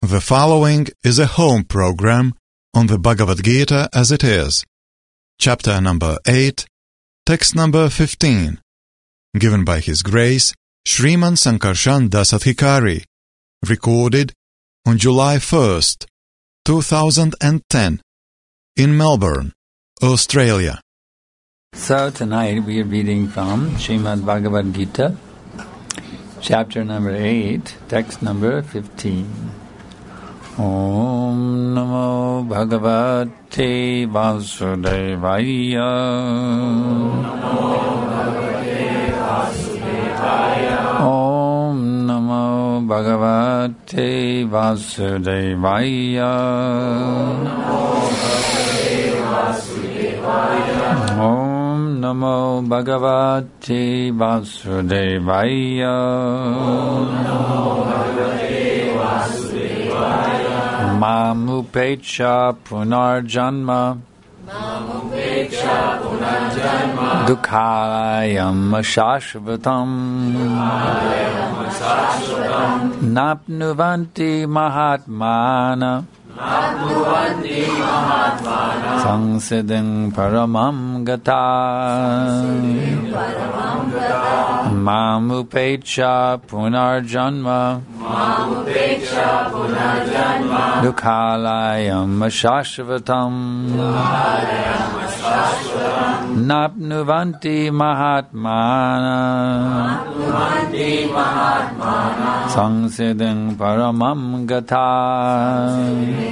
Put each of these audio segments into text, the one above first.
The following is a home program on the Bhagavad Gita as it is, chapter number 8, text number 15, given by His Grace Sriman Sankarshan Dasadhikari, recorded on July 1st, 2010, in Melbourne, Australia. So tonight we are reading from Srimad Bhagavad Gita, chapter number 8, text number 15. Om Namo Bhagavate Vasudevaya. Om Namo Bhagavate Vasudevaya. Om Namo Bhagavate Vasudevaya. Mamupecha punarjanma Dukhalayam shashvatam Napnuvanti mahatmana Sangsidin paramam gata Mamupecha punarjanma Dukhalayam shashvatam Napnuvanti mahatmana Sangsidin paramam gata.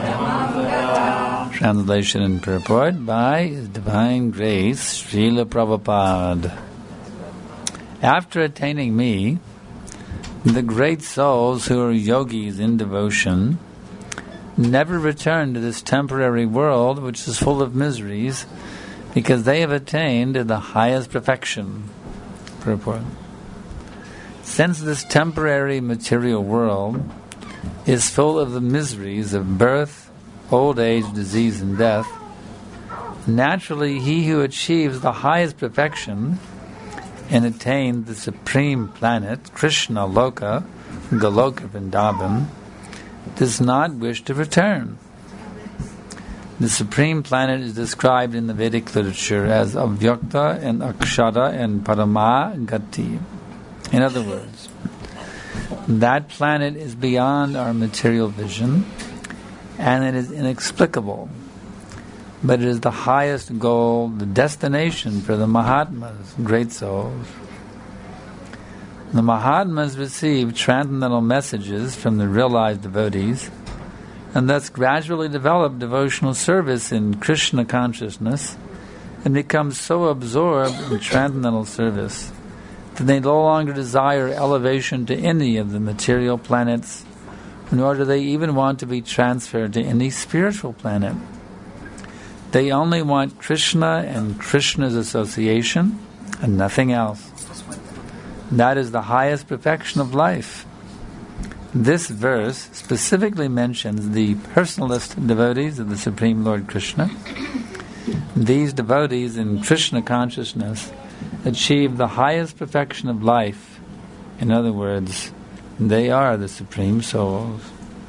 Translation and purport by His Divine Grace Srila Prabhupada. After attaining me, the great souls who are yogis in devotion never return to this temporary world which is full of miseries, because they have attained the highest perfection. Purport. Since this temporary material world is full of the miseries of birth, old age, disease, and death, naturally he who achieves the highest perfection and attains the supreme planet, Krishna Loka, Goloka Vrindavan, does not wish to return. The supreme planet is described in the Vedic literature as Avyakta and Akshara and Parama Gati. In other words, that planet is beyond our material vision, and it is inexplicable. But it is the highest goal, the destination for the Mahatmas, great souls. The Mahatmas receive transcendental messages from the realized devotees, and thus gradually develop devotional service in Krishna consciousness, and become so absorbed in transcendental service that they no longer desire elevation to any of the material planets, nor do they even want to be transferred to any spiritual planet. They only want Krishna and Krishna's association and nothing else. That is the highest perfection of life. This verse specifically mentions the personalist devotees of the Supreme Lord Krishna. These devotees in Krishna consciousness achieve the highest perfection of life. In other words, they are the Supreme Souls.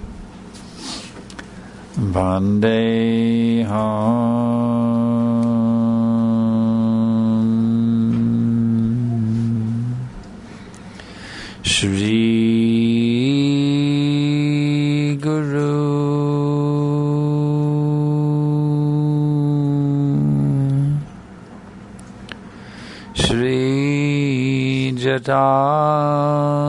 Vandeham Shri Guru Shri Jata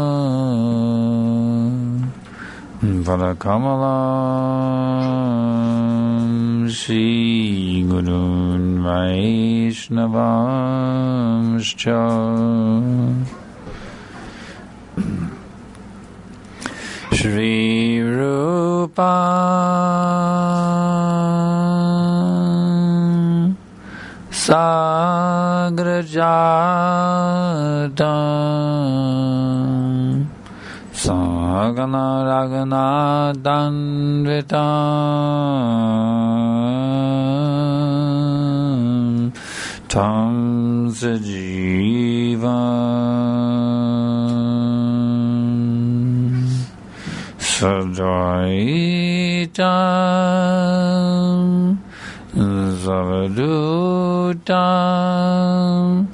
Varakamalam Shri Gurun Vaishnavamscha Shri Rupa Sagrajatam Sagana Ragana Danvitam Tam Sajivam Sadvaitam Zavadutam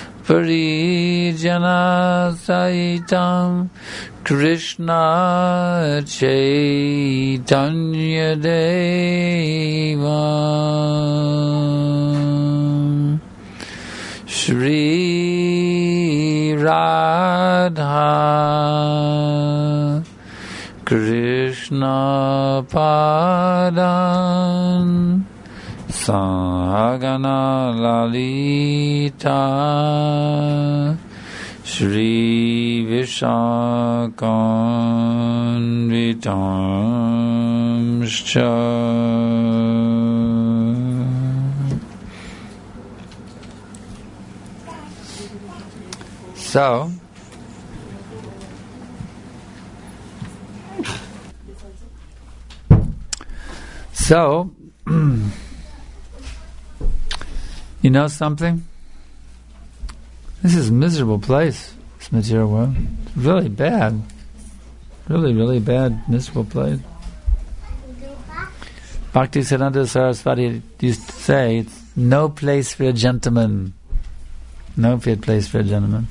Parijana Saitam Krishna Chaitanya Devam Shri Radha Krishna Padan Sahagana Lalita Shri Vishakanvitamscha. So, you know something? This is a miserable place, this material world. It's really bad. Really, really bad, miserable place. Bhaktisiddhanta Saraswati used to say, it's no place for a gentleman. No fit place for a gentleman.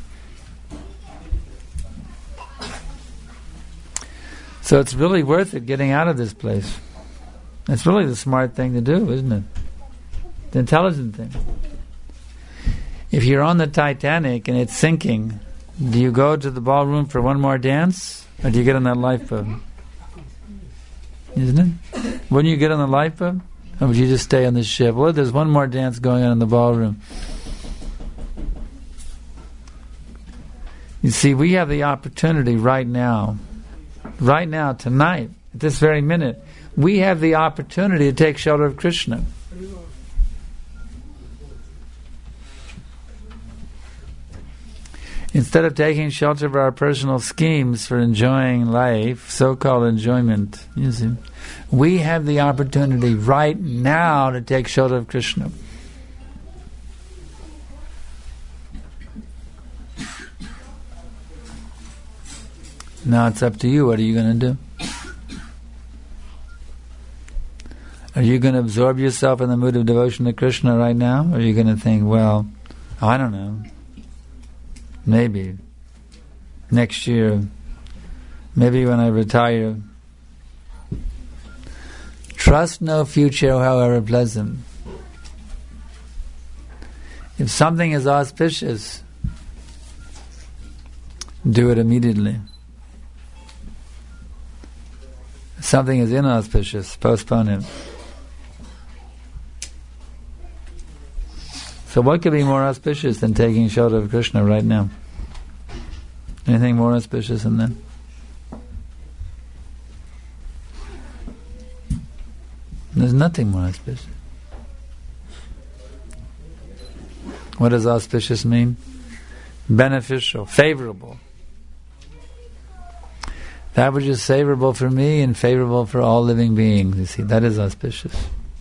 So it's really worth it getting out of this place. It's really the smart thing to do, isn't it? The intelligent thing. If you're on the Titanic and it's sinking, do you go to the ballroom for one more dance, or do you get on that lifeboat? Isn't it? Wouldn't you get on the lifeboat? Or would you just stay on the ship? Well, there's one more dance going on in the ballroom. You see, we have the opportunity right now, tonight, at this very minute, we have the opportunity to take shelter of Krishna. Instead of taking shelter of our personal schemes for enjoying life, so-called enjoyment, you see, we have the opportunity right now to take shelter of Krishna. Now it's up to you. What are you going to do? Are you going to absorb yourself in the mood of devotion to Krishna right now? Or are you going to think, well, I don't know, maybe next year, maybe when I retire? Trust no future, however pleasant. If something is auspicious, do it immediately. If something is inauspicious, postpone it. So what could be more auspicious than taking shelter of Krishna right now? Anything more auspicious than that? There's nothing more auspicious. What does auspicious mean? Beneficial, favorable. That which is favorable for me and favorable for all living beings. You see, that is auspicious.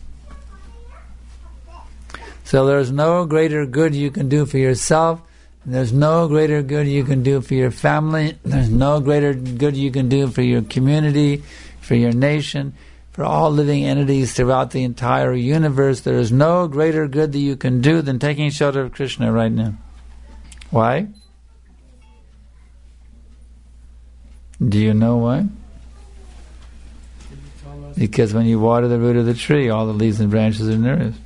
So there's no greater good you can do for yourself, and there's no greater good you can do for your family, there's no greater good you can do for your community, for your nation, for all living entities throughout the entire universe. There is no greater good that you can do than taking shelter of Krishna right now. Why? Do you know why? Because when you water the root of the tree, all the leaves and branches are nourished.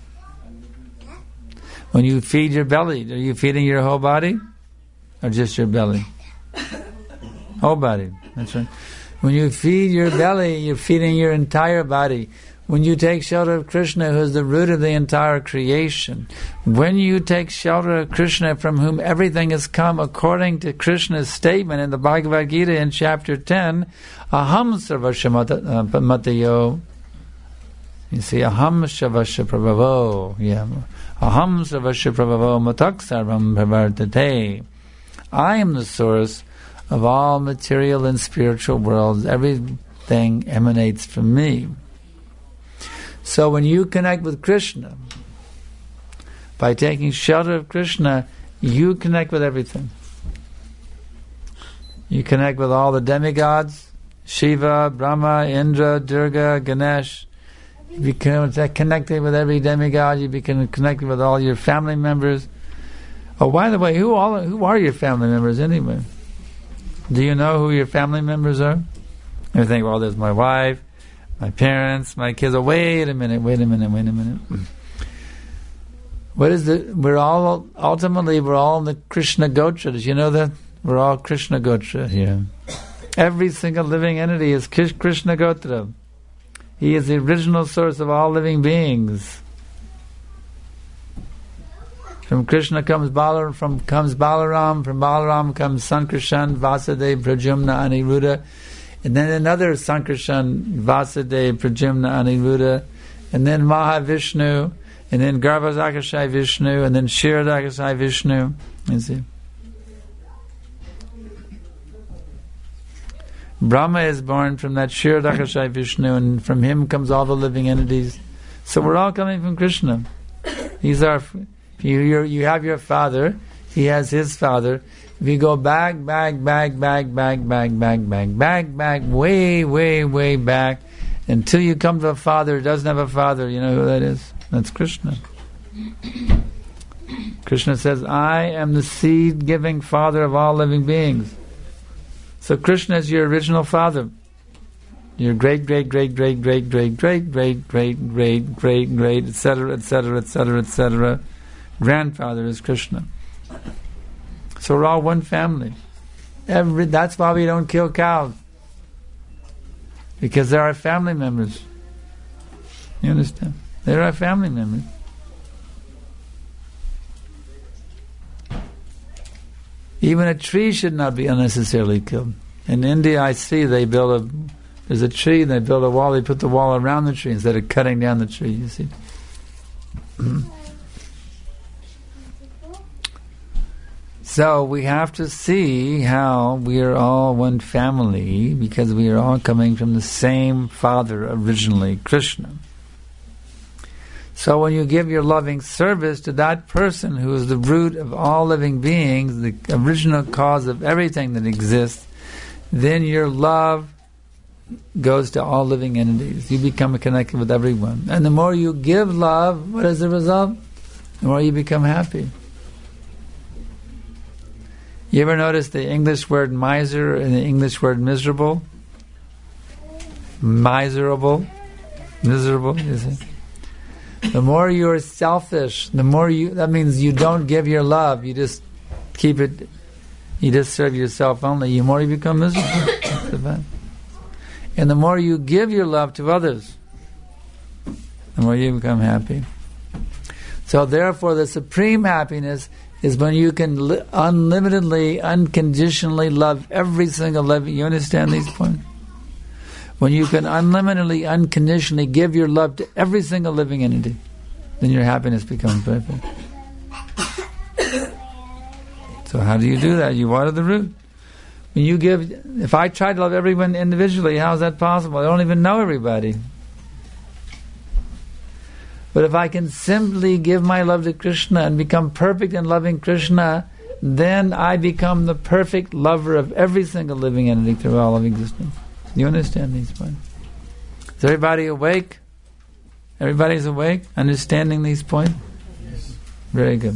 When you feed your belly, are you feeding your whole body? Or just your belly? Whole body, that's right. When you feed your belly, you're feeding your entire body. When you take shelter of Krishna, who is the root of the entire creation, when you take shelter of Krishna, from whom everything has come, according to Krishna's statement in the Bhagavad Gita in chapter 10, Aham sarvasya matayo. You see, Aham sarvasya prabhavo. Yeah. Aham sarvasya prabhavo matak sarvam pravartate. I am the source of all material and spiritual worlds. Everything emanates from me. So when you connect with Krishna, by taking shelter of Krishna, you connect with everything. You connect with all the demigods, Shiva, Brahma, Indra, Durga, Ganesh. You become connected with every demigod. You become connected with all your family members. Oh, by the way, who are your family members anyway? Do you know who your family members are? You think, well, there's my wife, my parents, my kids. Oh, wait a minute. What is we're all in the Krishna Gotra. Did you know that? We're all Krishna Gotra here. Every single living entity is Krishna Gotra. He is the original source of all living beings. From Krishna comes Balaram, from Balaram comes Sankarshan, Vasudeva, Pradyumna, Aniruddha, and then another Sankarshan, Vasudeva, Pradyumna, Aniruddha, and then Mahavishnu, and then Garbhadakashai Vishnu, and then Kshirodakashai Vishnu. You see? Brahma is born from that Kshirodakashai Vishnu, and from him comes all the living entities. So we're all coming from Krishna. He's our... You have your father, he has his father. If you go back, way back, until you come to a father who doesn't have a father, you know who that is? That's Krishna. Krishna says, I am the seed-giving father of all living beings. So Krishna is your original father. Your great, etc., grandfather is Krishna. So we're all one family. That's why we don't kill cows. Because they're our family members. You understand? They're our family members. Even a tree should not be unnecessarily killed. In India, I see there's a tree, they build a wall, they put the wall around the tree instead of cutting down the tree, you see. So we have to see how we are all one family, because we are all coming from the same father originally, Krishna. So when you give your loving service to that person who is the root of all living beings, the original cause of everything that exists, then your love goes to all living entities. You become connected with everyone. And the more you give love, what is the result? The more you become happy. You ever notice the English word miser and the English word miserable? Miserable. Miserable, you see. The more you're selfish, that means you don't give your love, you just keep it, you just serve yourself only, the more you become miserable. And the more you give your love to others, the more you become happy. So therefore the supreme happiness is when you can unlimitedly, unconditionally love every single living. You understand these points? When you can unlimitedly, unconditionally give your love to every single living entity, then your happiness becomes perfect. So how do you do that? You water the root. When you give, if I try to love everyone individually, how is that possible? I don't even know everybody. But if I can simply give my love to Krishna and become perfect in loving Krishna, then I become the perfect lover of every single living entity through all of existence. You understand these points? Is everybody awake? Everybody's awake? Understanding these points? Yes. Very good.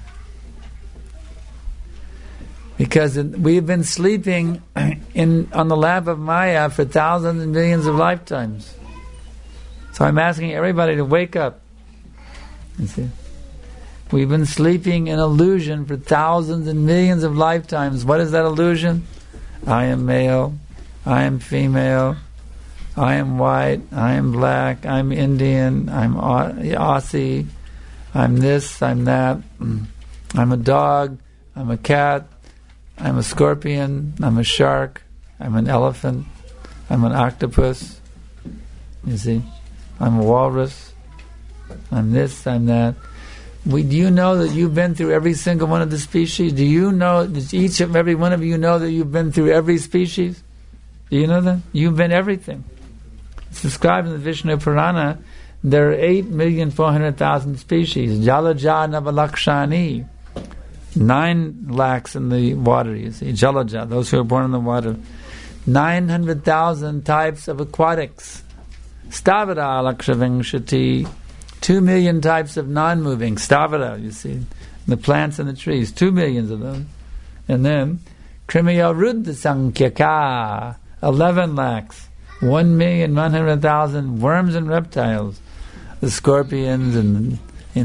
Because we've been sleeping on the lap of Maya for thousands and millions of lifetimes. So I'm asking everybody to wake up. You see? We've been sleeping in illusion for thousands and millions of lifetimes. What is that illusion? I am male, I am female, I am white, I am black, I'm Indian, I'm Aussie, I'm this, I'm that, I'm a dog, I'm a cat, I'm a scorpion, I'm a shark, I'm an elephant, I'm an octopus, you see, I'm a walrus, I'm this, I'm that. Do you know that you've been through every single one of the species? Do you know, does each and every one of you know that you've been through every species? Do you know that? You've been everything. It's described in the Vishnu Purana, there are 8,400,000 species. Jalaja Navalakshani. 9 lakhs in the water, you see. Jalaja, those who are born in the water. 900,000 types of aquatics. Stavara Lakshavingshati, 2 million types of non-moving. Stavara, you see, the plants and the trees, 2 million of them. And then, Krimiya Ruddha Sankhya, 11 lakhs, 1,100,000 worms and reptiles, the scorpions and,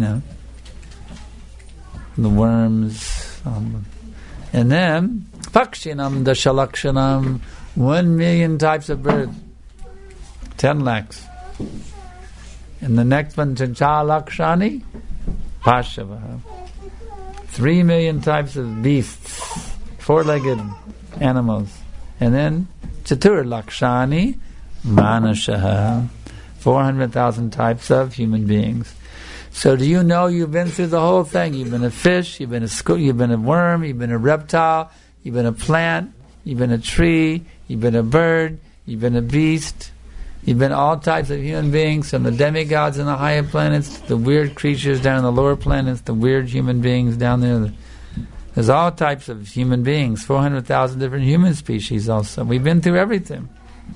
the worms. And then, Pakshinam Dashalakshanam, 1 million types of birds, 10 lakhs. And the next one, Chanchalakshani, Pashava, 3 million types of beasts, 4-legged animals. And then, Chatur Lakshani, Manashaha, 400,000 types of human beings. So do you know you've been through the whole thing? You've been a fish, you've been a worm, you've been a reptile, you've been a plant, you've been a tree, you've been a bird, you've been a beast, you've been all types of human beings, from the demigods in the higher planets, to the weird creatures down in the lower planets, the weird human beings down there. There's all types of human beings, 400,000 different human species also. We've been through everything.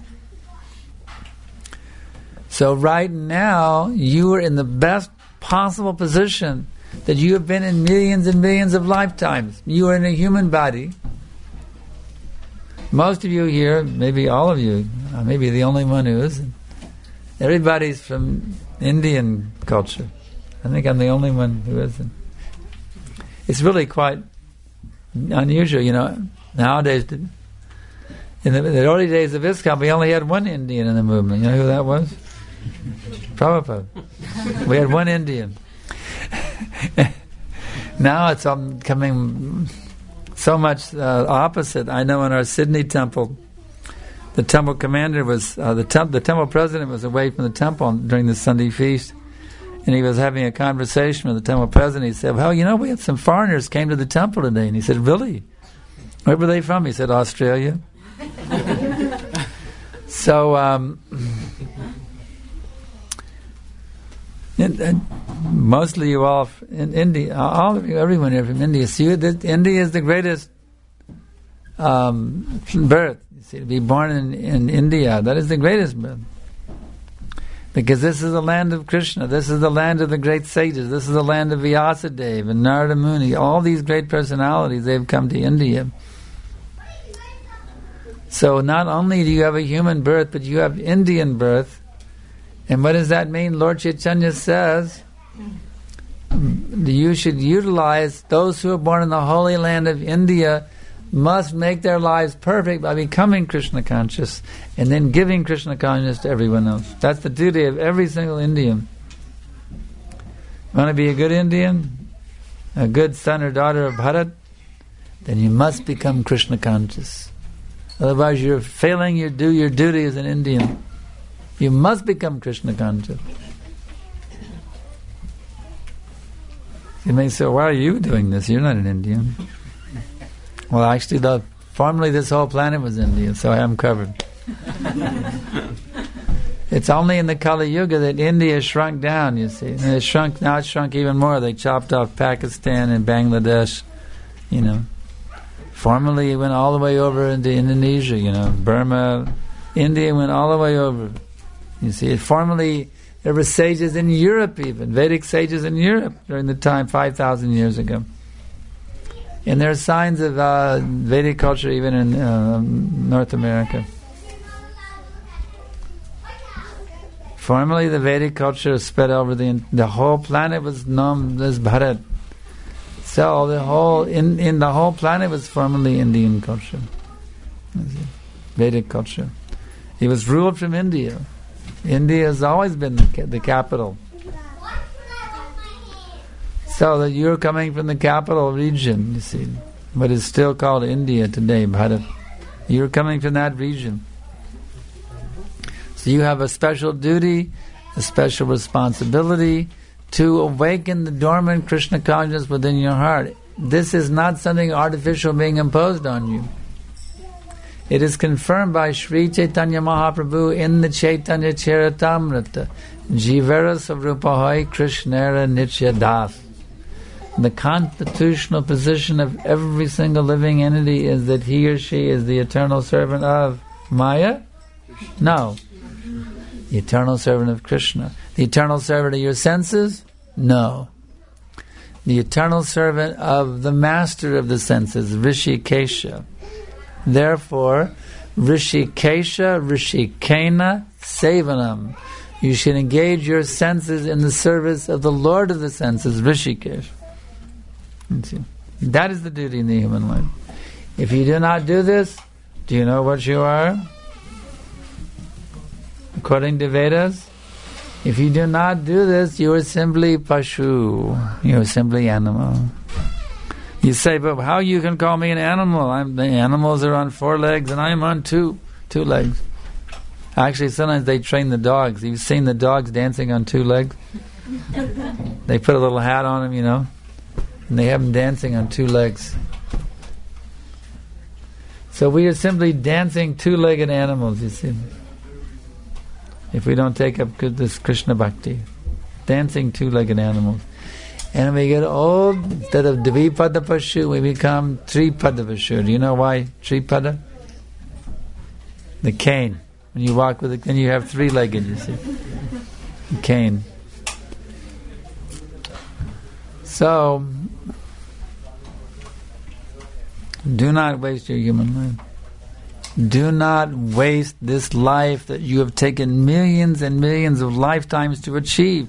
So right now, you are in the best possible position that you have been in millions and millions of lifetimes. You are in a human body. Most of you here, maybe all of you, maybe the only one who isn't. Everybody's from Indian culture. I think I'm the only one who isn't. It's really quite unusual, Nowadays, in the early days of ISKCON, we only had one Indian in the movement. You know who that was? Prabhupada. We had one Indian. Now it's becoming so much opposite. I know in our Sydney temple, the temple commander was, the temple president was away from the temple during the Sunday feast, and he was having a conversation with the temple president. He said, well, we had some foreigners came to the temple today. And he said, really? Where were they from? He said, Australia. So, mostly you all in India, all of you, everyone here from India. So India is the greatest birth. You see, to be born in India, that is the greatest birth. Because this is the land of Krishna, this is the land of the great sages, this is the land of Vyasadeva and Narada Muni. All these great personalities, they've come to India. So not only do you have a human birth, but you have Indian birth. And what does that mean? Lord Chaitanya says, you should utilize those who are born in the holy land of India must make their lives perfect by becoming Krishna conscious and then giving Krishna consciousness to everyone else. That's the duty of every single Indian. Want to be a good Indian? A good son or daughter of Bharat? Then you must become Krishna conscious. Otherwise you're failing your duty as an Indian. You must become Krishna conscious. You may say, why are you doing this? You're not an Indian. Well, actually, formerly this whole planet was India, so I am covered. It's only in the Kali Yuga that India shrunk down, you see. And it's shrunk even more. They chopped off Pakistan and Bangladesh, Formerly it went all the way over into Indonesia, Burma. India went all the way over. You see, formerly there were sages in Europe even, Vedic sages in Europe during the time 5,000 years ago. And there are signs of Vedic culture even in North America. Formerly the Vedic culture spread over the whole planet was known as Bharat. So the whole planet was formerly Indian culture. Vedic culture. It was ruled from India. India has always been the capital. So that you're coming from the capital region, you see, what is still called India today, Bharat. You're coming from that region. So you have a special duty, a special responsibility to awaken the dormant Krishna consciousness within your heart. This is not something artificial being imposed on you. It is confirmed by Sri Chaitanya Mahaprabhu in the Chaitanya Charitamrita. Jivara Savrupahai Krishnara Nitya Das. The constitutional position of every single living entity is that he or she is the eternal servant of Maya? No. The eternal servant of Krishna. The eternal servant of your senses? No. The eternal servant of the master of the senses, Rishikesha. Therefore, Rishikesha, Rishikena, Sevanam. You should engage your senses in the service of the Lord of the senses, Rishikesh. That is the duty in the human life. If you do not do this, do you know what you are? According to Vedas, if you do not do this, you are simply Pashu. You are simply animal. You say, but how you can call me an animal? The animals are on 4 legs and I'm on two legs. Actually, sometimes they train the dogs. You've seen the dogs dancing on 2 legs? They put a little hat on them, and they have them dancing on 2 legs. So we are simply dancing 2-legged animals, you see. If we don't take up this Krishna Bhakti. Dancing 2-legged animals. And when we get old, instead of Dvipada Pashu, we become Tripada Pashu. Do you know why Tripada? The cane. When you walk with it, then you have 3-legged, you see. The cane. So, do not waste your human life. Do not waste this life that you have taken millions and millions of lifetimes to achieve.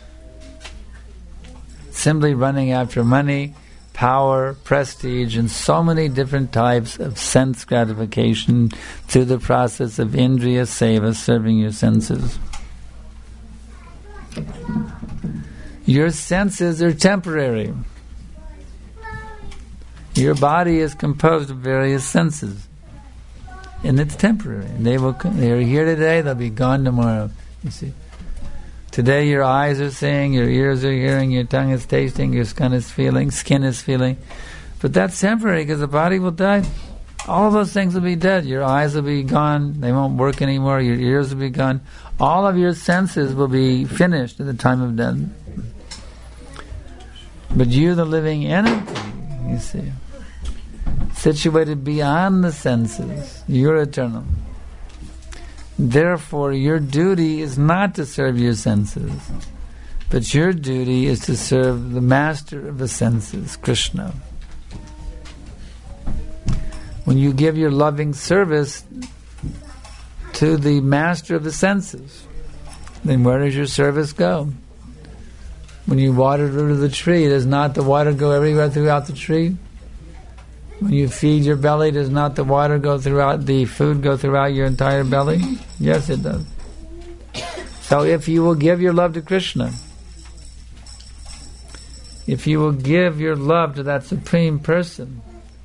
Simply running after money, power, prestige, and so many different types of sense gratification through the process of Indriya Seva, serving your senses. Your senses are temporary. Your body is composed of various senses. And it's temporary. They are here today, they'll be gone tomorrow. You see. Today your eyes are seeing, your ears are hearing, your tongue is tasting, your skin is feeling. But that's temporary because the body will die. All of those things will be dead. Your eyes will be gone, they won't work anymore, your ears will be gone. All of your senses will be finished at the time of death. But you, the living entity, you see, situated beyond the senses, you're eternal. Therefore, your duty is not to serve your senses, but your duty is to serve the master of the senses, Krishna. When you give your loving service to the master of the senses, then where does your service go? When you water the tree, does not the water go everywhere throughout the tree? When you feed your belly, does not the food go throughout your entire belly? Yes, it does. So if you will give your love to Krishna, if you will give your love to that Supreme Person,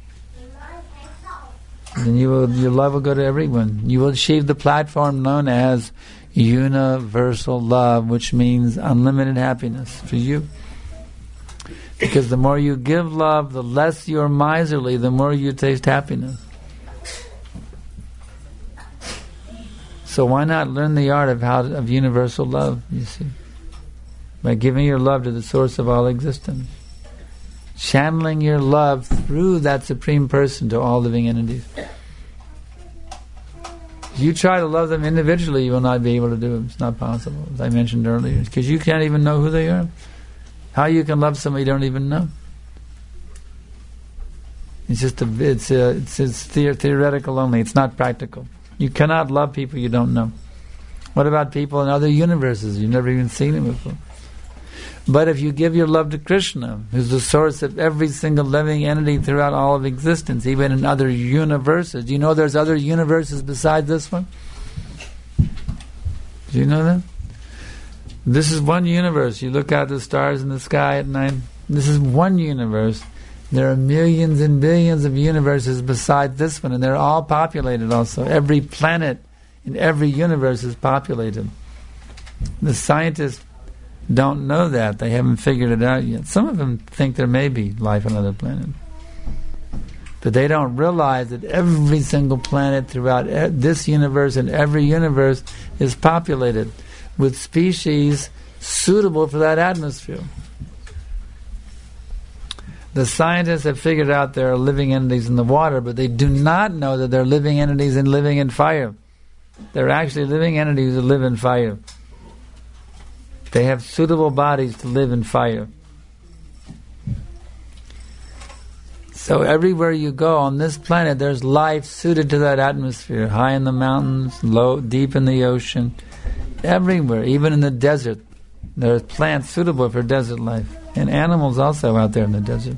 then your love will go to everyone. You will achieve the platform known as universal love, which means unlimited happiness for you. Because the more you give love, the less you're miserly, the more you taste happiness. So why not learn the art of universal love, you see? By giving your love to the source of all existence. Channeling your love through that Supreme Person to all living entities. If you try to love them individually, you will not be able to do it. It's not possible, as I mentioned earlier. Because you can't even know who they are. How you can love somebody you don't even know? It's just it's theoretical only. It's not practical. You cannot love people you don't know. What about people in other universes? You've never even seen them before. But if you give your love to Krishna, who's the source of every single living entity throughout all of existence, even in other universes. Do you know there's other universes besides this one? Do you know that? This is one universe. You look at the stars in the sky at night. This is one universe. There are millions and billions of universes besides this one, and they're all populated also. Every planet in every universe is populated. The scientists don't know that. They haven't figured it out yet. Some of them think there may be life on other planets. But they don't realize that every single planet throughout this universe and every universe is populated with species suitable for that atmosphere. The scientists have figured out there are living entities in the water, but they do not know that they're living entities and living in fire. They're actually living entities that live in fire. They have suitable bodies to live in fire. So everywhere you go on this planet, there's life suited to that atmosphere. High in the mountains, low, deep in the ocean. Everywhere, even in the desert, there's plants suitable for desert life. And animals also out there in the desert.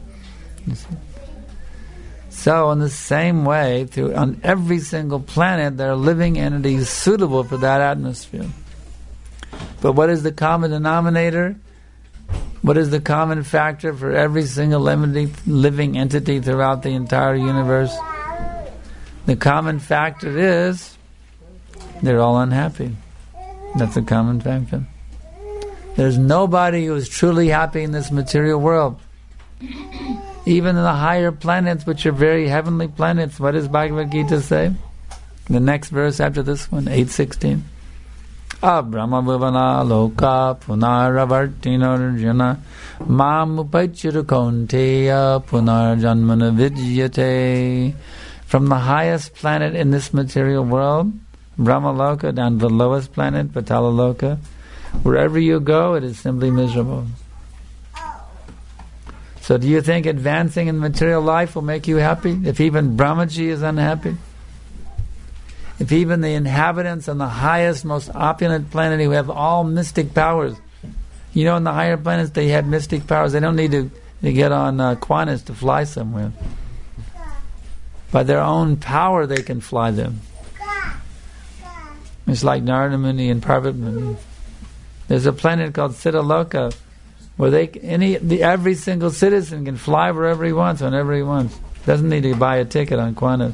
So in the same way, on every single planet, there are living entities suitable for that atmosphere. But what is the common denominator? What is the common factor for every single living entity throughout the entire universe? The common factor is they're all unhappy. That's the common factor. There's nobody who is truly happy in this material world. Even in the higher planets, which are very heavenly planets, what does Bhagavad Gita say? The next verse after this one, 8:16. Abrahma vivana loka punaravartinarjana mam upachirakonteya punarjanmana vidyate. From the highest planet in this material world, Brahmaloka, down to the lowest planet, Patalaloka, wherever you go, it is simply miserable. So do you think advancing in material life will make you happy? If even Brahmaji is unhappy? If even the inhabitants on the highest, most opulent planet who have all mystic powers, you know, in the higher planets they have mystic powers. They don't need to get on Qantas to fly somewhere. By their own power they can fly them. It's like Narada Muni and Parvat Muni. There's a planet called Siddhaloka where every single citizen can fly wherever he wants, whenever he wants. Doesn't need to buy a ticket on Qantas.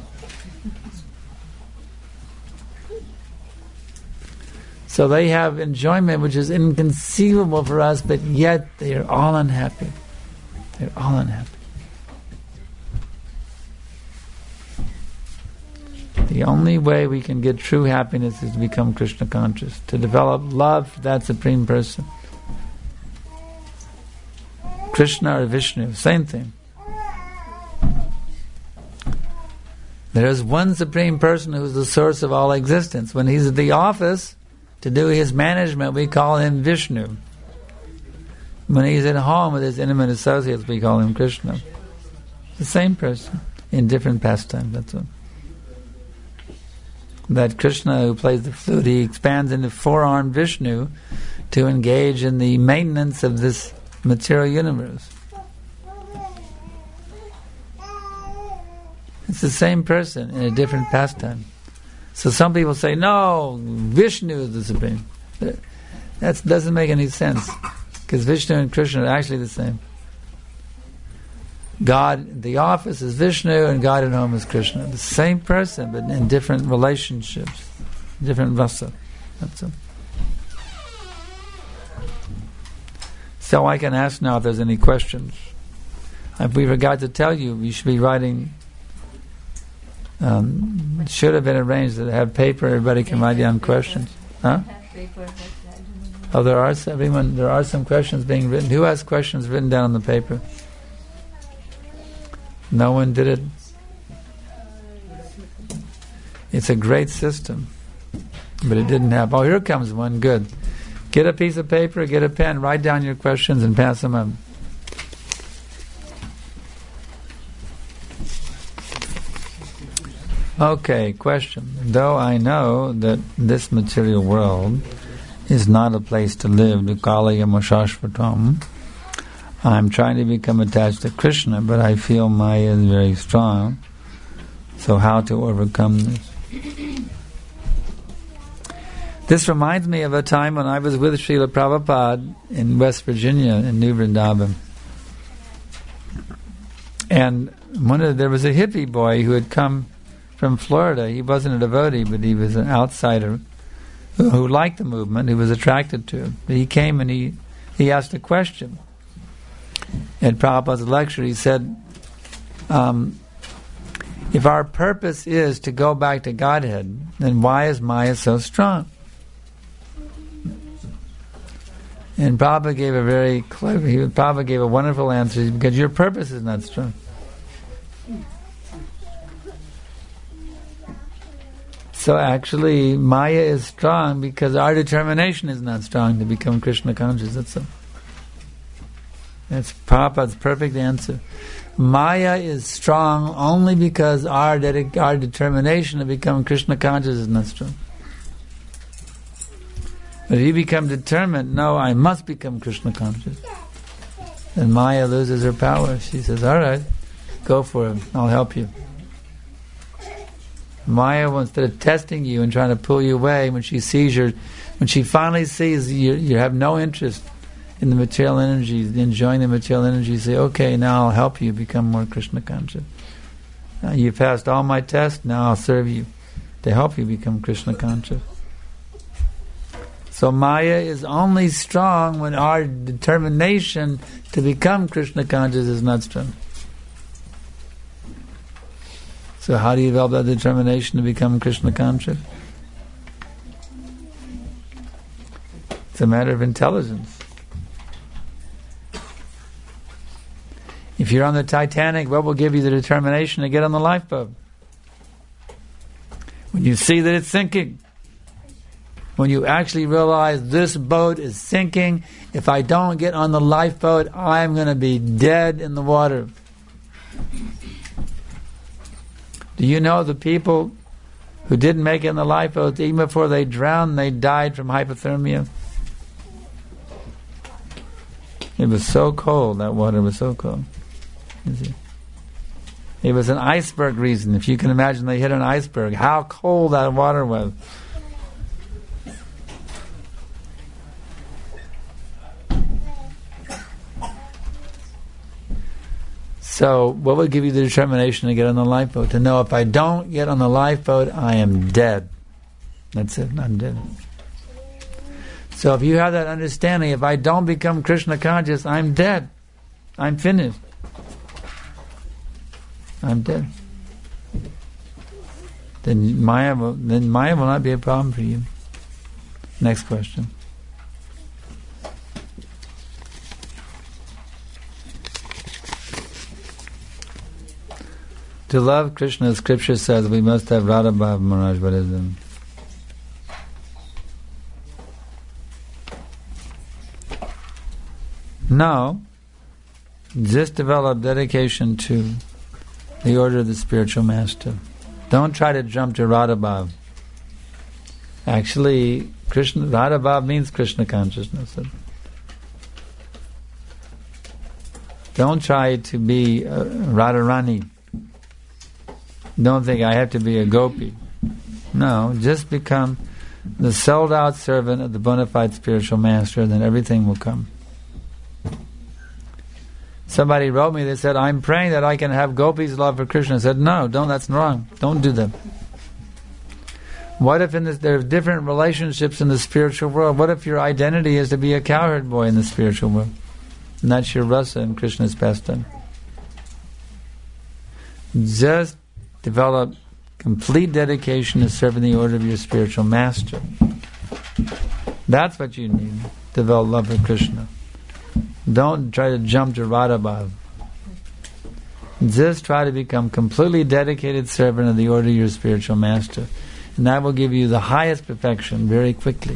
So they have enjoyment which is inconceivable for us, but yet they are all unhappy. They're all unhappy. The only way we can get true happiness is to become Krishna conscious, to develop love for that Supreme Person. Krishna or Vishnu, same thing. There is one Supreme Person who is the source of all existence. When he's at the office to do his management, we call him Vishnu. When he's at home with his intimate associates, we call him Krishna. The same person in different pastimes, that's all. That Krishna who plays the flute, he expands into four-armed Vishnu to engage in the maintenance of this material universe. It's the same person in a different pastime. So some people say, no, Vishnu is the Supreme. That doesn't make any sense, because Vishnu and Krishna are actually the same. God in the office is Vishnu and God at home is Krishna. The same person, but in different relationships, different rasa. That's it. So I can ask now if there's any questions. If we forgot to tell you, you should be writing. It should have been arranged to have paper. Everybody can write down questions. Huh? Oh, there are some questions being written. Who has questions written down on the paper? No one did it. It's a great system, but it didn't have. Oh, here comes one. Good. Get a piece of paper, get a pen, write down your questions, and pass them on. Okay, question. Though I know that this material world is not a place to live, Dukkhalayam Shashvatam, I'm trying to become attached to Krishna, but I feel Maya is very strong. So how to overcome this? This reminds me of a time when I was with Srila Prabhupada in West Virginia, in New Vrindavan. And there was a hippie boy who had come from Florida. He wasn't a devotee, but he was an outsider who liked the movement, who was attracted to it. But he came and he asked a question. At Prabhupada's lecture, he said, if our purpose is to go back to Godhead, then why is Maya so strong? And Prabhupada gave a very clever, Prabhupada gave a wonderful answer, because your purpose is not strong. So actually, Maya is strong because our determination is not strong to become Krishna conscious. That's Prabhupada's perfect answer. Maya is strong only because our determination to become Krishna conscious is not strong. But if you become determined, no, I must become Krishna conscious, then Maya loses her power. She says, all right, go for it, I'll help you. Maya, instead of testing you and trying to pull you away, when she finally sees you have no interest in the material energy, enjoying the material energy, say, okay, now I'll help you become more Krishna conscious. You passed all my tests, now I'll serve you to help you become Krishna conscious. So Maya is only strong when our determination to become Krishna conscious is not strong. So how do you develop that determination to become Krishna conscious? It's a matter of intelligence. If you're on the Titanic, what will give you the determination to get on the lifeboat? When you see that it's sinking. When you actually realize this boat is sinking, if I don't get on the lifeboat, I'm going to be dead in the water. Do you know the people who didn't make it in the lifeboats, even before they drowned, they died from hypothermia? It was so cold, that water was so cold. It was an iceberg reason. If you can imagine, they hit an iceberg, how cold that water was. So, what would give you the determination to get on the lifeboat? To know if I don't get on the lifeboat, I am dead. That's it, I'm dead. So if you have that understanding, if I don't become Krishna conscious, I'm dead. I'm finished. I'm dead. Then Maya will not be a problem for you. Next question. To love Krishna, Scripture says we must have Radha Bhav, Maharaj. What is it? No. Just develop dedication to the order of the spiritual master. Don't try to jump to Radha Bhav. Actually, Radha Bhav means Krishna consciousness. Don't try to be Radharani. Don't think I have to be a gopi. No, just become the sold out servant of the bona fide spiritual master, then everything will come. Somebody wrote me, they said, I'm praying that I can have gopis' love for Krishna. I said, no, that's wrong. Don't do that. What if there are different relationships in the spiritual world? What if your identity is to be a cowherd boy in the spiritual world? And that's your rasa in Krishna's pastime. Just develop complete dedication to serving the order of your spiritual master. That's what you need. Develop love for Krishna. Don't try to jump to Radha Bhav. Just try to become completely dedicated servant of the order of your spiritual master. And that will give you the highest perfection very quickly.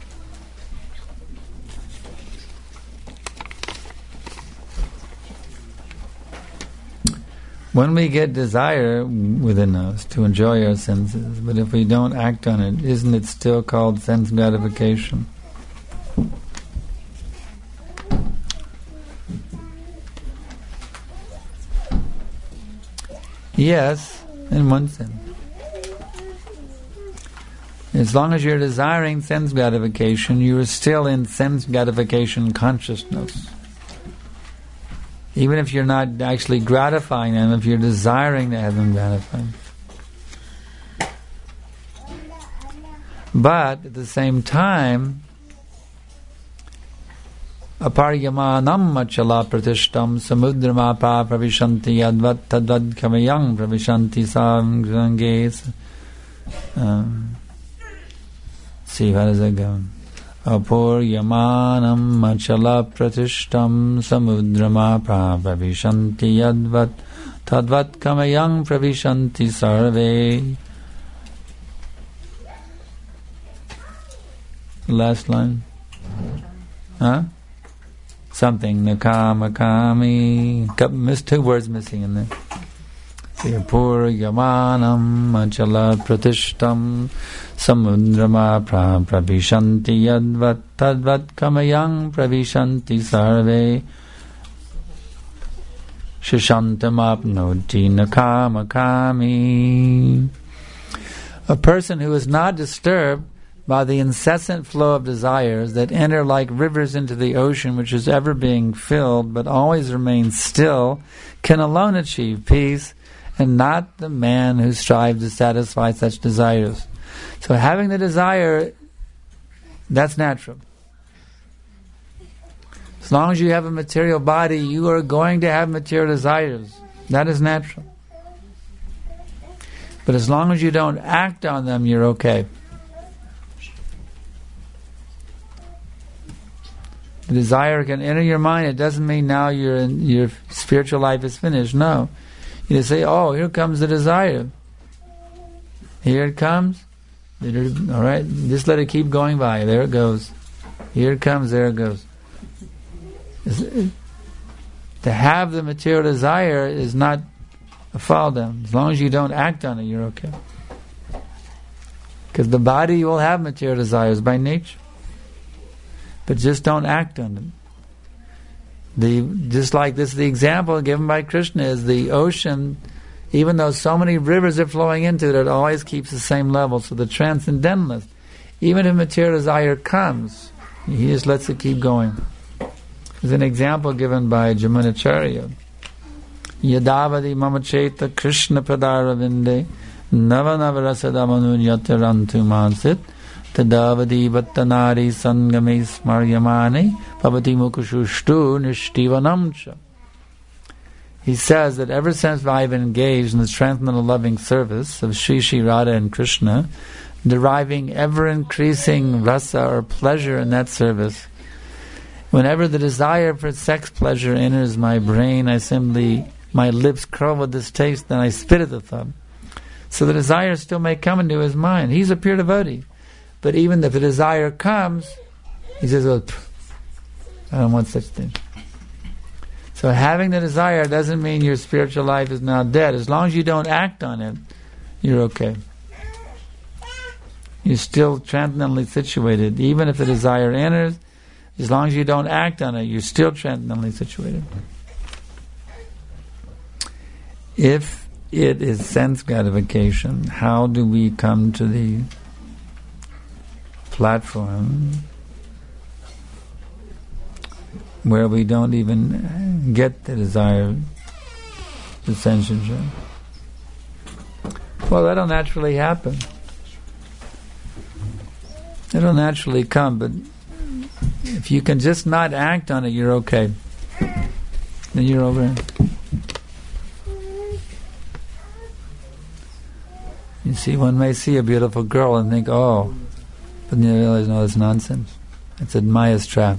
When we get desire within us to enjoy our senses, but if we don't act on it, isn't it still called sense gratification? Yes, in one sense. As long as you're desiring sense gratification, you are still in sense gratification consciousness. Even if you're not actually gratifying them, if you're desiring to have them gratified. But at the same time, aparyamanam machala pratishtam samudramapa pravishanti advat tadvad kamayang pravishanti samganges. See, how does that go? Apuryamanam achala pratishtam samudrama pravishanti yadvat tadvat kamayang pravishanti sarve. Last line. Huh? Something. Nakamikami. Missed 2 words missing in there. Puryamanam achala pratishtam samudrama pravishanti yadvat tadvat kamayang pravishanti sarve shishantamapnoti nakamakami. A person who is not disturbed by the incessant flow of desires that enter like rivers into the ocean, which is ever being filled but always remains still, can alone achieve peace, and not the man who strives to satisfy such desires. So having the desire, that's natural. As long as you have a material body, you are going to have material desires. That is natural. But as long as you don't act on them, you're okay. The desire can enter your mind. It doesn't mean now your spiritual life is finished. No. You say, oh, here comes the desire. Here it comes. All right, just let it keep going by. There it goes. Here it comes, there it goes. To have the material desire is not a fall down. As long as you don't act on it, you're okay. Because the body will have material desires by nature. But just don't act on them. Just like this, the example given by Krishna is the ocean, even though so many rivers are flowing into it, it always keeps the same level. So the transcendentalist, even if material desire comes, he just lets it keep going. There's an example given by Jamunacharya. Yadavadi mamacheta Krishna padaravinde navanavarasadamanu yatarantu mansit Tadavadi vattanari sangame smaryamane pavati mukushushtu nishtivanamcha. He says that ever since I've engaged in the transcendental loving service of Shri Shri Radha and Krishna, deriving ever-increasing rasa or pleasure in that service, whenever the desire for sex pleasure enters my brain, my lips curl with distaste, then I spit at the thumb. So the desire still may come into his mind. He's a pure devotee. But even if the desire comes, he says, oh, I don't want such thing. So having the desire doesn't mean your spiritual life is now dead. As long as you don't act on it, you're okay. You're still transcendentally situated. Even if the desire enters, as long as you don't act on it, you're still transcendentally situated. If it is sense gratification, how do we come to the platform where we don't even get the desired censorship? Well, that'll naturally happen. It'll naturally come, but if you can just not act on it, you're okay. Then you're over it. You see, one may see a beautiful girl and think, oh, but then you realize, no, it's nonsense. It's a Maya's trap.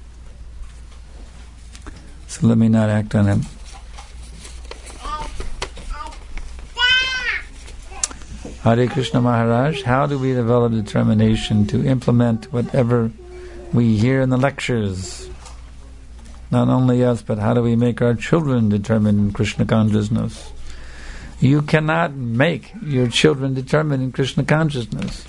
So let me not act on it. Hare Krishna Maharaj, how do we develop determination to implement whatever we hear in the lectures? Not only us, but how do we make our children determined in Krishna consciousness? You cannot make your children determined in Krishna consciousness.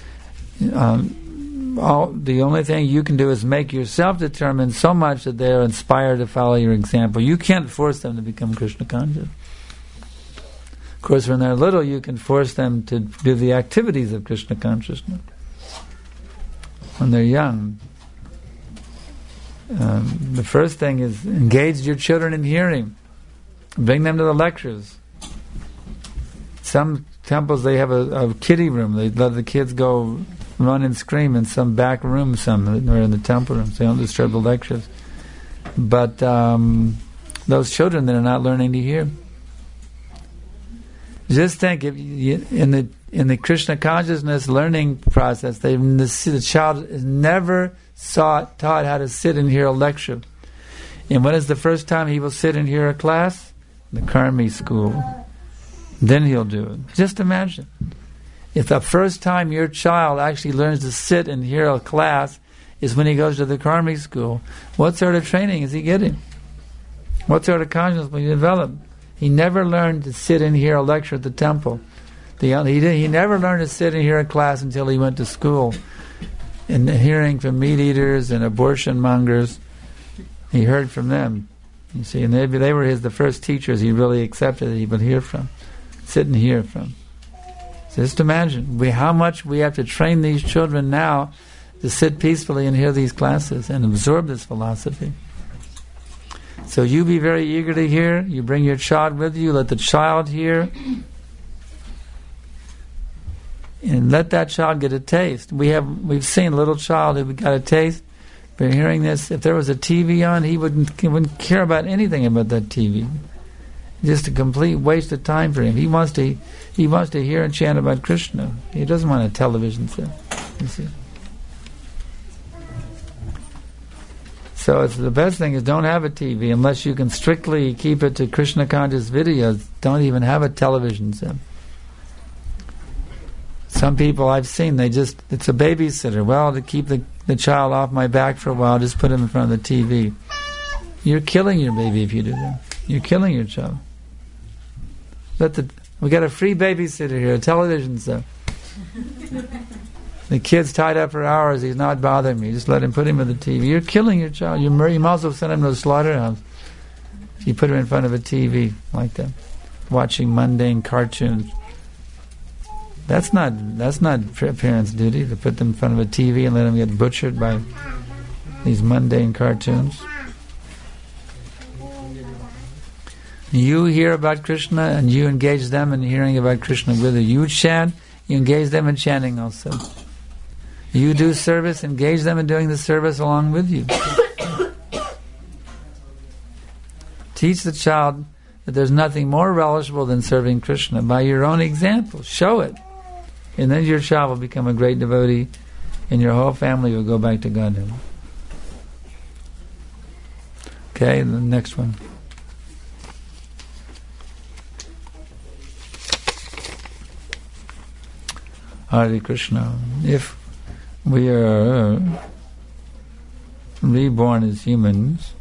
The only thing you can do is make yourself determined so much that they are inspired to follow your example. You can't force them to become Krishna conscious. Of course, when they're little, you can force them to do the activities of Krishna consciousness. When they're young, the first thing is engage your children in hearing. Bring them to the lectures. Some temples, they have a kiddie room. They let the kids go run and scream in some back room, or in the temple room, so they don't disturb the lectures. But those children that are not learning to hear, just think, if in the Krishna consciousness learning process, the child is never taught how to sit and hear a lecture. And when is the first time he will sit and hear a class? The Karmi school. Then he'll do it. Just imagine. If the first time your child actually learns to sit and hear a class is when he goes to the Karmi school, what sort of training is he getting? What sort of consciousness will he develop? He never learned to sit and hear a lecture at the temple. He never learned to sit and hear a class until he went to school. And hearing from meat eaters and abortion mongers, he heard from them. You see, and they were the first teachers he really accepted that he would hear from, sit and hear from. So just imagine how much we have to train these children now to sit peacefully and hear these classes and absorb this philosophy. So you be very eager to hear. You bring your child with you. Let the child hear. And let that child get a taste. We've seen a little child who got a taste by hearing this. If there was a TV on, he wouldn't care about anything about that TV. Just a complete waste of time for him. He wants to hear and chant about Krishna. He doesn't want a television set. You see. So the best thing is don't have a TV unless you can strictly keep it to Krishna conscious videos. Don't even have a television set. Some people I've seen, it's a babysitter. Well, to keep the child off my back for a while, just put him in front of the TV. You're killing your baby if you do that. You're killing your child. We got a free babysitter here, a television set. The kid's tied up for hours, he's not bothering me. Just let him put him in the TV. You're killing your child. You might as well send him to the slaughterhouse. If you put him in front of a TV like that, watching mundane cartoons. That's not a parent's duty to put them in front of a TV and let them get butchered by these mundane cartoons. You hear about Krishna and you engage them in hearing about Krishna with you. You chant, you engage them in chanting also. You do service, engage them in doing the service along with you. Teach the child that there's nothing more relishable than serving Krishna by your own example. Show it. And then your child will become a great devotee and your whole family will go back to Godhead. Okay, the next one. Hare Krishna. If we are reborn as humans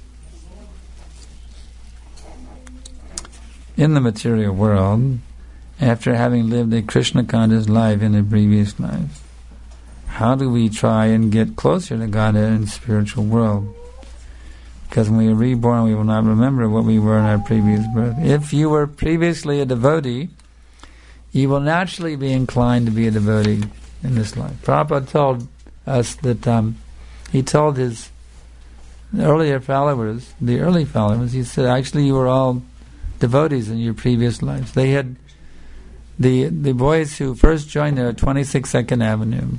in the material world, after having lived a Krishna conscious life in a previous life, how do we try and get closer to Godhead in the spiritual world? Because when we are reborn, we will not remember what we were in our previous birth. If you were previously a devotee, you will naturally be inclined to be a devotee in this life. Prabhupada told us that he told his early followers, he said, actually you were all devotees in your previous lives. They had the boys who first joined there at 26 2nd Avenue.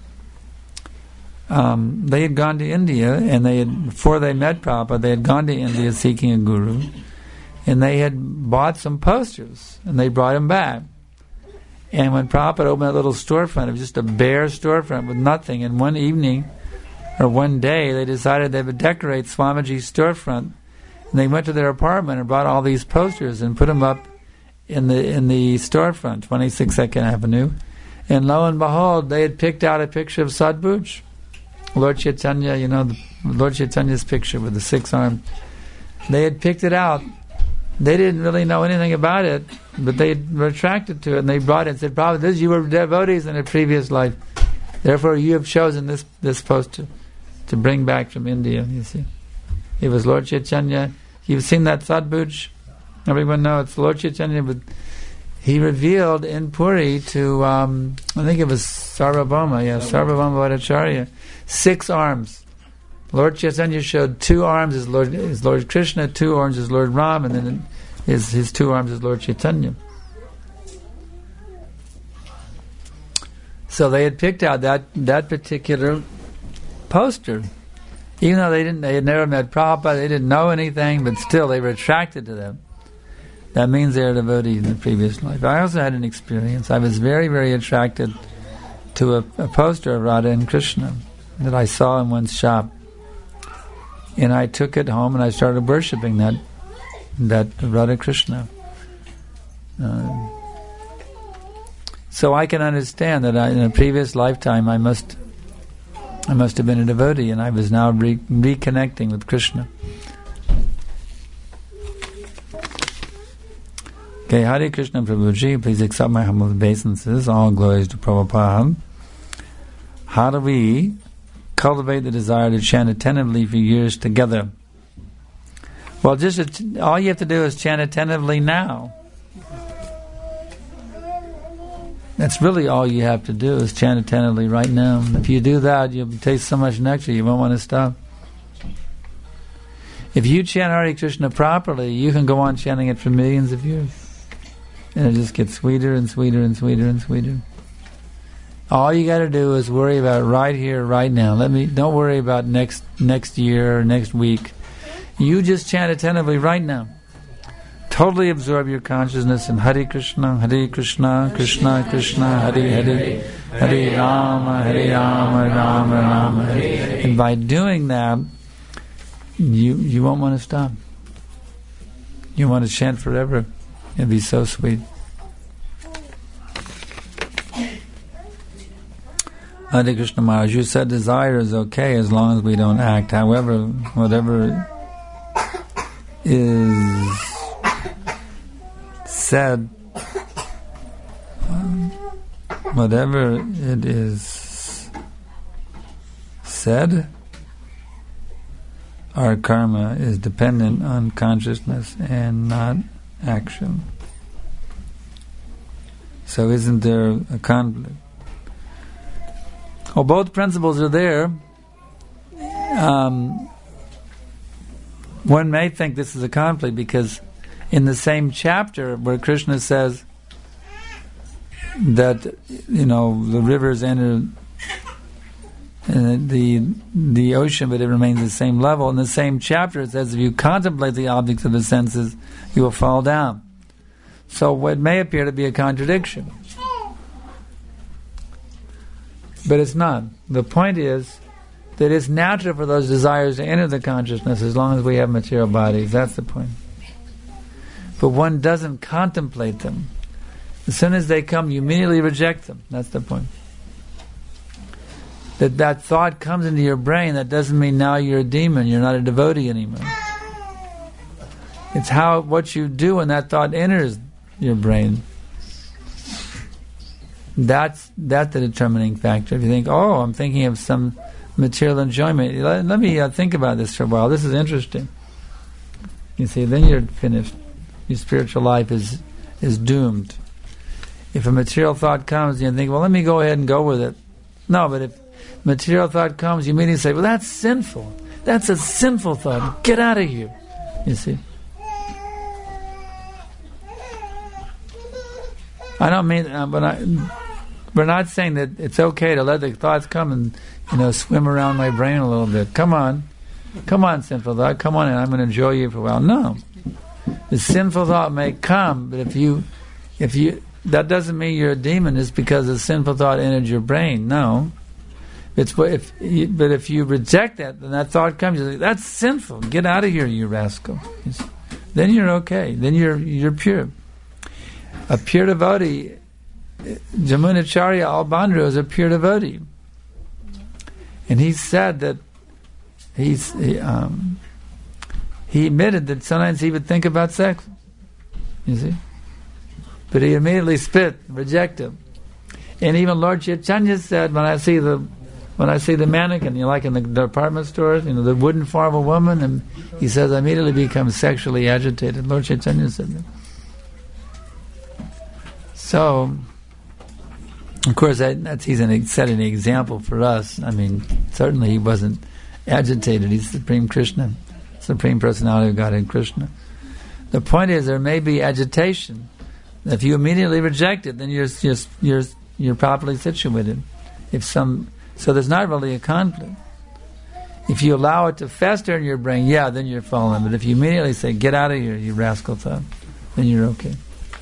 They had gone to India, and before they met Prabhupada, they had gone to India seeking a guru, and they had bought some posters, and they brought them back. And when Prabhupada opened that little storefront, it was just a bare storefront with nothing. And one evening, or one day, they decided they would decorate Swamiji's storefront. And they went to their apartment and brought all these posters and put them up in the storefront, 26 2nd Avenue. And lo and behold, they had picked out a picture of Sadbhuj. Lord Chaitanya, Lord Chaitanya's picture with the 6 arms. They had picked it out. They didn't really know anything about it, but they were attracted to it, and they brought it and said, Prabhupada, you were devotees in a previous life. Therefore, you have chosen this poster to bring back from India, you see. It was Lord Chaitanya. You've seen that Sadbhuj? Everyone knows it's Lord Chaitanya, but he revealed in Puri to, I think it was Sarvabhauma Sarvabhauma Bhattacharya, 6 arms. Lord Chaitanya showed 2 arms as Lord Krishna, 2 arms as Lord Ram, and then his 2 arms as Lord Chaitanya. So they had picked out that particular poster. Even though they had never met Prabhupada, they didn't know anything, but still they were attracted to them. that means they're a devotee in the previous life. I also had an experience. I was very, very attracted to a poster of Radha and Krishna that I saw in one's shop. And I took it home and I started worshipping that Radha Krishna. So I can understand that in a previous lifetime I must have been a devotee, and I was now reconnecting with Krishna. Okay, Hare Krishna Prabhuji, please accept my humble obeisances. All glories to Prabhupada. How do we cultivate the desire to chant attentively for years together? Well, all you have to do is chant attentively now. That's really all you have to do is chant attentively right now. If you do that, you'll taste so much nectar you won't want to stop. If you chant Hare Krishna properly, you can go on chanting it for millions of years. And it just gets sweeter and sweeter and sweeter and sweeter. All you got to do is worry about right here, right now. Don't worry about next year or next week. You just chant attentively right now. Totally absorb your consciousness in Hare Krishna, Krishna Krishna, Hare Hare, Hare Rama, Rama Rama, Hare. And by doing that, you won't want to stop. You want to chant forever. It'd be so sweet. Hare Krishna Maharaj, you said desire is okay as long as we don't act. However, whatever is said, whatever it is said, our karma is dependent on consciousness and not action. So isn't there a conflict? Well, both principles are there. One may think this is a conflict because in the same chapter where Krishna says that, the rivers enter the ocean, but it remains the same level. In the same chapter, it says if you contemplate the objects of the senses, you will fall down. So what may appear to be a contradiction, but it's not. The point is that it's natural for those desires to enter the consciousness as long as we have material bodies. That's the point. But one doesn't contemplate them. As soon as they come, you immediately reject them. That's the point. That thought comes into your brain, that doesn't mean now you're a demon, you're not a devotee anymore. It's what you do when that thought enters your brain. That's the determining factor. If you think, I'm thinking of some material enjoyment, let me think about this for a while. This is interesting. You see, then you're finished. Your spiritual life is doomed. If a material thought comes, you think, well, let me go ahead and go with it. No, but if material thought comes, you immediately say, well, that's sinful. That's a sinful thought. Get out of here. You see? I don't mean, we're not saying that it's okay to let the thoughts come and, swim around my brain a little bit. Come on, sinful thought. Come on, and I'm going to enjoy you for a while. No. The sinful thought may come, but if you, that doesn't mean you're a demon. It's because the sinful thought entered your brain. No. But if you reject that, then that thought comes. You say, that's sinful. Get out of here, you rascal. Then you're okay. Then you're pure. A pure devotee, Jamunacharya Albandro is a pure devotee, and he said that he admitted that sometimes he would think about sex. You see, but he immediately spit, rejected. And even Lord Chaitanya said, when I see the mannequin, like in the department stores, the wooden form of a woman, and he says, I immediately become sexually agitated. Lord Chaitanya said that. So, of course, he's setting an example for us. I mean, certainly he wasn't agitated. He's Supreme Krishna, Supreme Personality of Godhead Krishna. The point is, there may be agitation. If you immediately reject it, then you're properly situated. So there's not really a conflict. If you allow it to fester in your brain, then you're fallen. But if you immediately say, get out of here, you rascal thought, then you're okay.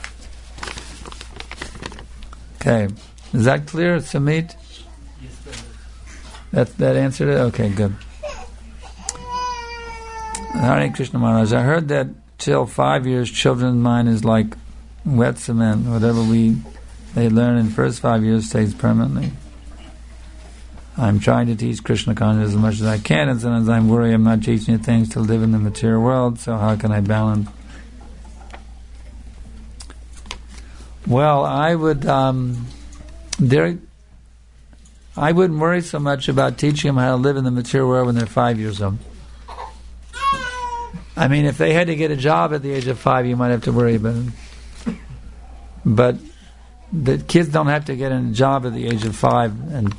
Okay. Is that clear, Samit? That answered it? Okay, good. Hare Krishna Maharaj, I heard that till 5 years, children's mind is like wet cement. Whatever they learn in the first 5 years stays permanently. I'm trying to teach Krishna consciousness as much as I can, and sometimes I'm worried I'm not teaching you things to live in the material world, so how can I balance? Well, I wouldn't worry so much about teaching them how to live in the material world when they're 5 years old. I mean, if they had to get a job at the age of 5, you might have to worry about it. But the kids don't have to get a job at the age of 5, and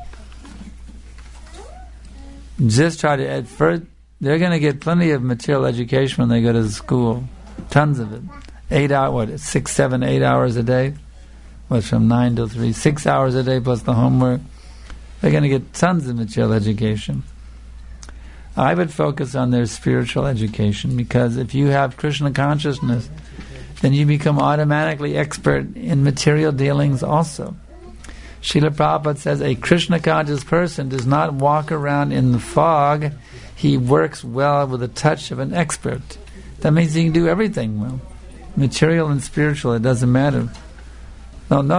just try to they're going to get plenty of material education when they go to school, tons of it. 6, 7, 8 hours a day. What's from 9 till 3? 6 hours a day plus the homework. They're going to get tons of material education. I would focus on their spiritual education, because if you have Krishna consciousness, then you become automatically expert in material dealings also. Srila Prabhupada says a Krishna conscious person does not walk around in the fog. He works well with the touch of an expert. That means he can do everything well. Material and spiritual, it doesn't matter. No,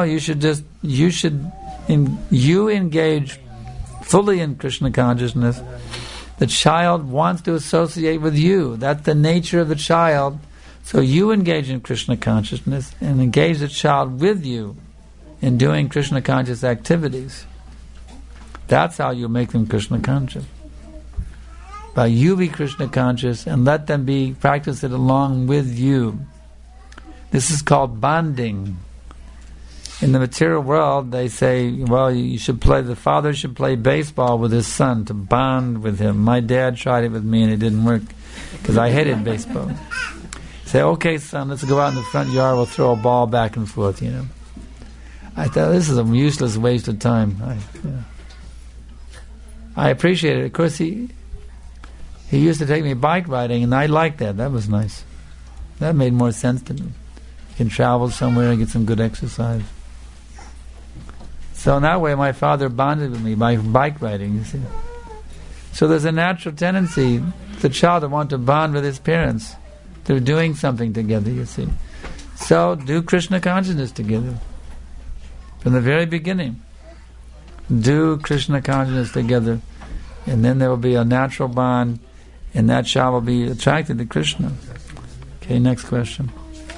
you engage fully in Krishna consciousness. The child wants to associate with you. That's the nature of the child. So you engage in Krishna consciousness and engage the child with you in doing Krishna conscious activities. That's how you make them Krishna conscious. By you be Krishna conscious and let them practice it along with you. This is called bonding. In the material world, they say, well, the father should play baseball with his son to bond with him. My dad tried it with me and it didn't work because I hated baseball. Say, okay, son, let's go out in the front yard. We'll throw a ball back and forth. I thought this is a useless waste of time. I appreciate it. Of course, he used to take me bike riding, and I liked that. That was nice. That made more sense to me. You can travel somewhere and get some good exercise. So in that way, my father bonded with me by bike riding, you see. So there's a natural tendency, the child to want to bond with his parents. They're doing something together, you see. So do Krishna consciousness together. From the very beginning. Do Krishna consciousness together. And then there will be a natural bond, and that child will be attracted to Krishna. Okay, next question.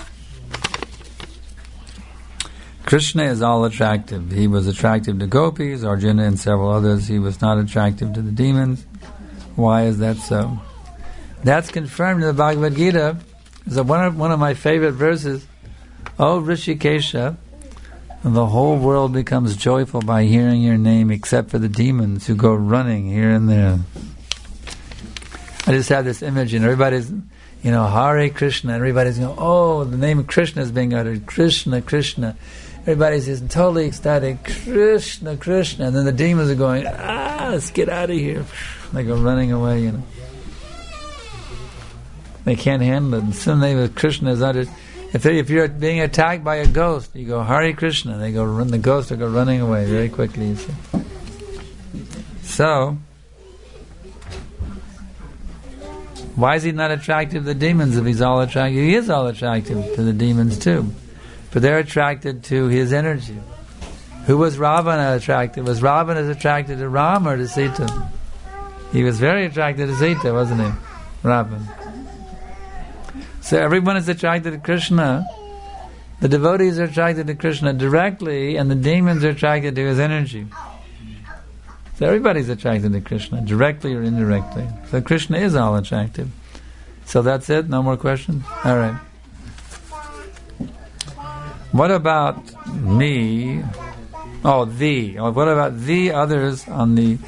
Krishna is all attractive. He was attractive to gopis, Arjuna and several others. He was not attractive to the demons. Why is that so? That's confirmed in the Bhagavad Gita. It's one of my favorite verses. O Rishikesha, the whole world becomes joyful by hearing your name, except for the demons who go running here and there. I just have this image, and everybody's, Hare Krishna. Everybody's going, oh, the name of Krishna is being uttered. Krishna, Krishna. Everybody's just totally ecstatic. Krishna, Krishna. And then the demons are going, let's get out of here. They go running away, They can't handle it. And soon the name of Krishna is uttered. If you're being attacked by a ghost, you go, Hare Krishna. They go run. The ghosts will go running away very quickly, you see. So, why is he not attractive to the demons if he's all attractive? He is all attractive to the demons too. But they're attracted to his energy. Who was Ravana attracted? Was Ravana attracted to Ram or to Sita? He was very attracted to Sita, wasn't he? Ravana. So everyone is attracted to Krishna. The devotees are attracted to Krishna directly, and the demons are attracted to his energy. So everybody's attracted to Krishna, directly or indirectly. So Krishna is all attractive. So that's it? No more questions? All right. What about me? What about the others on the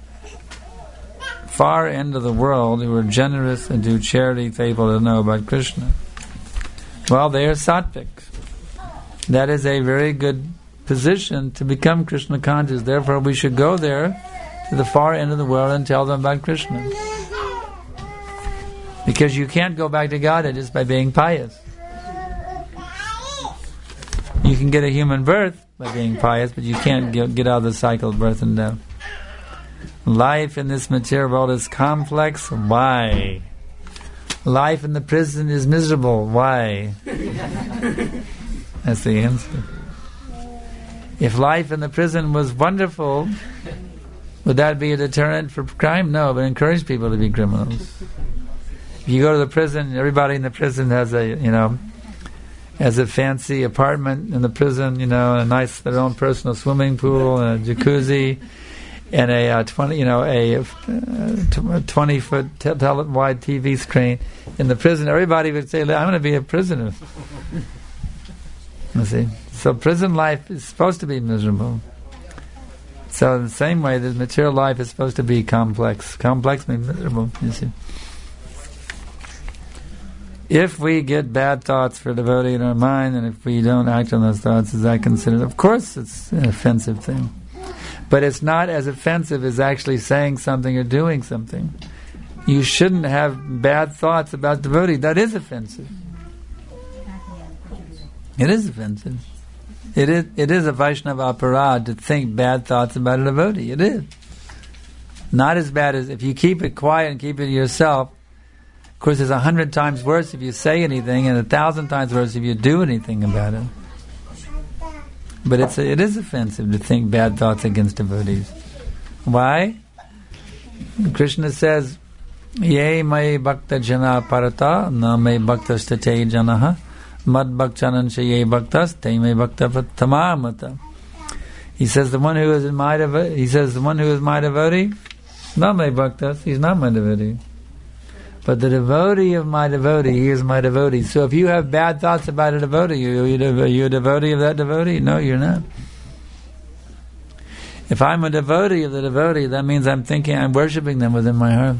far end of the world who are generous and do charity, faithful to know about Krishna? Well, they are sattviks. That is a very good position to become Krishna conscious. Therefore, we should go there to the far end of the world and tell them about Krishna. Because you can't go back to Godhead just by being pious. can get a human birth by being pious, but you can't get out of the cycle of birth and death. Life in this material world is complex. Why? Life in the prison is miserable. Why? That's the answer. If life in the prison was wonderful, would that be a deterrent for crime? No, but encourage people to be criminals. If you go to the prison, everybody in the prison has a fancy apartment in the prison, a nice, their own personal swimming pool and a jacuzzi and a 20-foot wide TV screen. In the prison, everybody would say, "I'm going to be a prisoner." You see, so prison life is supposed to be miserable. So in the same way, the material life is supposed to be complex. Complex means miserable. You see. If we get bad thoughts for a devotee in our mind, and if we don't act on those thoughts, is that considered? Of course, it's an offensive thing. But it's not as offensive as actually saying something or doing something. You shouldn't have bad thoughts about devotee. That is offensive. It is offensive. It is a Vaishnava aparad to think bad thoughts about a devotee. It is. Not as bad as if you keep it quiet and keep it to yourself. Of course, it's 100 times worse if you say anything, and 1,000 times worse if you do anything about it. But it is offensive to think bad thoughts against devotees. Why? Krishna says, "Ye mai bhakta jana parata, na mai bhaktas tate janaha, mad bhakchanan ye bhaktas, te mai bhakta tamamata." He says, the one who is my devotee, not my bhaktas, he's not my devotee. But the devotee of my devotee, he is my devotee. So if you have bad thoughts about a devotee, are you a devotee of that devotee? No, you're not. If I'm a devotee of the devotee, that means I'm worshipping them within my heart.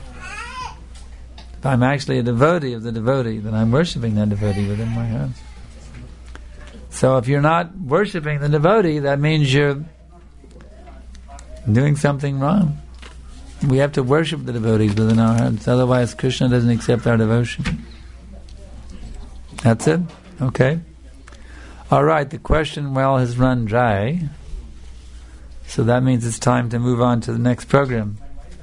If I'm actually a devotee of the devotee, then I'm worshipping that devotee within my heart. So if you're not worshipping the devotee, that means you're doing something wrong. We have to worship the devotees within our hearts, otherwise Krishna doesn't accept our devotion. That's it? Okay. Alright, the question well has run dry. So that means it's time to move on to the next program.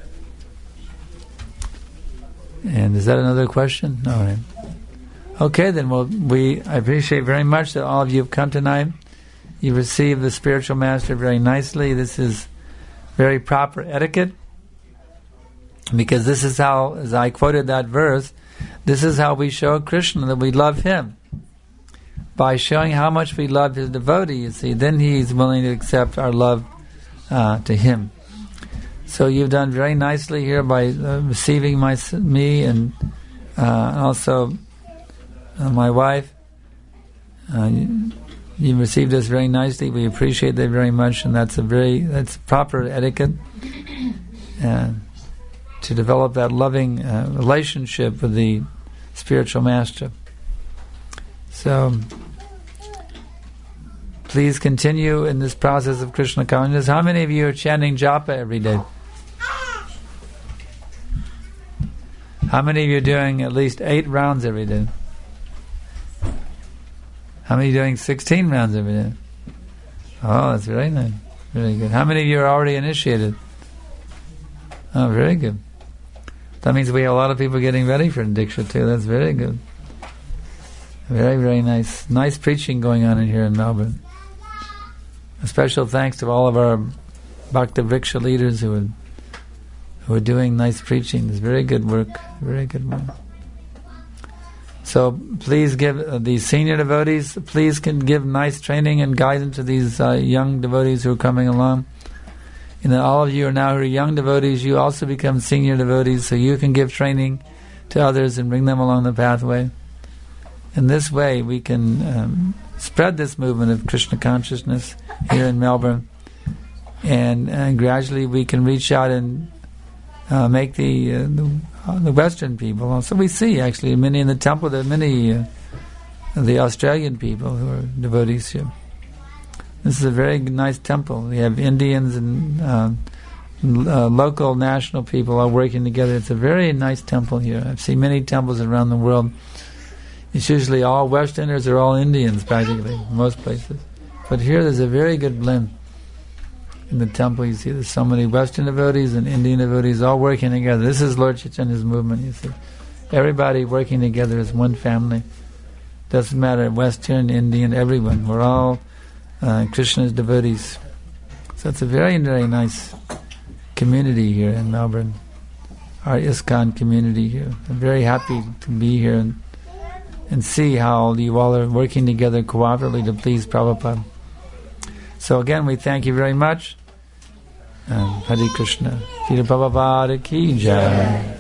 And is that another question? No, right. Okay, then I appreciate very much that all of you have come tonight. You received the spiritual master very nicely. This is very proper etiquette. Because this is how, as I quoted that verse, this is how we show Krishna that we love him. By showing how much we love his devotee, you see, then he's willing to accept our love to him. So you've done very nicely here by receiving me and also my wife. You received us very nicely. We appreciate that very much, and that's proper etiquette. To develop that loving relationship with the spiritual master. So, please continue in this process of Krishna consciousness. How many of you are chanting japa every day? How many of you are doing at least 8 rounds every day? How many are doing 16 rounds every day? Oh, that's very nice. Very good. How many of you are already initiated? Oh, very good. That means we have a lot of people getting ready for Diksha too. That's very good. Very, very nice. Nice preaching going on in here in Melbourne. A special thanks to all of our Bhakta Vriksha leaders who are doing nice preaching. It's very good work. Very good work. So please give these senior devotees, please can give nice training and guidance to these young devotees who are coming along. And then all of you who are young devotees, you also become senior devotees, so you can give training to others and bring them along the pathway. In this way, we can spread this movement of Krishna consciousness here in Melbourne, and gradually we can reach out and make the Western people. Also, we see actually many in the temple. There are many of the Australian people who are devotees here. This is a very nice temple. We have Indians and local national people all working together. It's a very nice temple here. I've seen many temples around the world. It's usually all Westerners or all Indians, practically, in most places. But here there's a very good blend. In the temple, you see there's so many Western devotees and Indian devotees all working together. This is Lord Chaitanya's movement, you see. Everybody working together as one family. Doesn't matter, Western, Indian, everyone. We're all Krishna's devotees. So it's a very, very nice community here in Melbourne. Our ISKCON community here. I'm very happy to be here and see how you all are working together cooperatively to please Prabhupada. So again, we thank you very much. Hare Krishna. Srila Prabhupada ki jai.